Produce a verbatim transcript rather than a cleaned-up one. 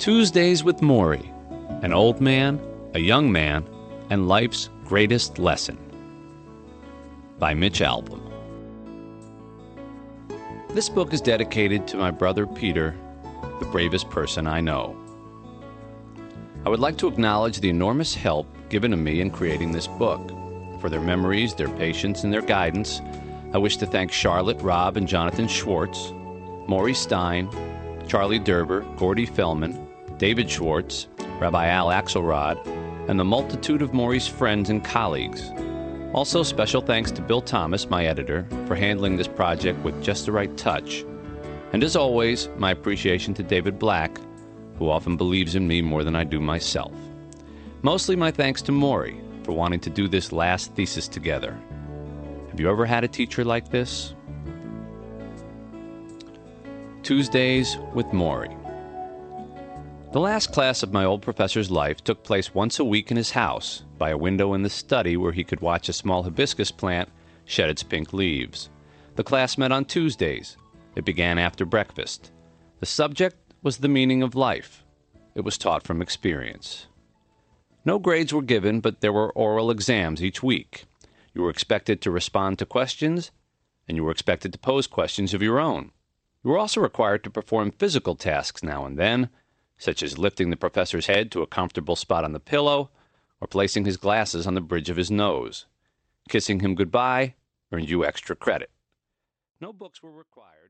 Tuesdays with Maury, an old man, a young man, and life's greatest lesson. By Mitch Albom. This book is dedicated to my brother Peter, the bravest person I know. I would like to acknowledge the enormous help given to me in creating this book. For their memories, their patience, and their guidance, I wish to thank Charlotte, Rob, and Jonathan Schwartz, Maury Stein, Charlie Derber, Gordy Fellman, David Schwartz, Rabbi Al Axelrod, and the multitude of Maury's friends and colleagues. Also, special thanks to Bill Thomas, my editor, for handling this project with just the right touch. And as always, my appreciation to David Black, who often believes in me more than I do myself. Mostly my thanks to Maury for wanting to do this last thesis together. Have you ever had a teacher like this? Tuesdays with Maury. The last class of my old professor's life took place once a week in his house, by a window in the study where he could watch a small hibiscus plant shed its pink leaves. The class met on Tuesdays. It began after breakfast. The subject was the meaning of life. It was taught from experience. No grades were given, but there were oral exams each week. You were expected to respond to questions, and you were expected to pose questions of your own. You were also required to perform physical tasks now and then, such as lifting the professor's head to a comfortable spot on the pillow, or placing his glasses on the bridge of his nose. Kissing him goodbye earned you extra credit. No books were required.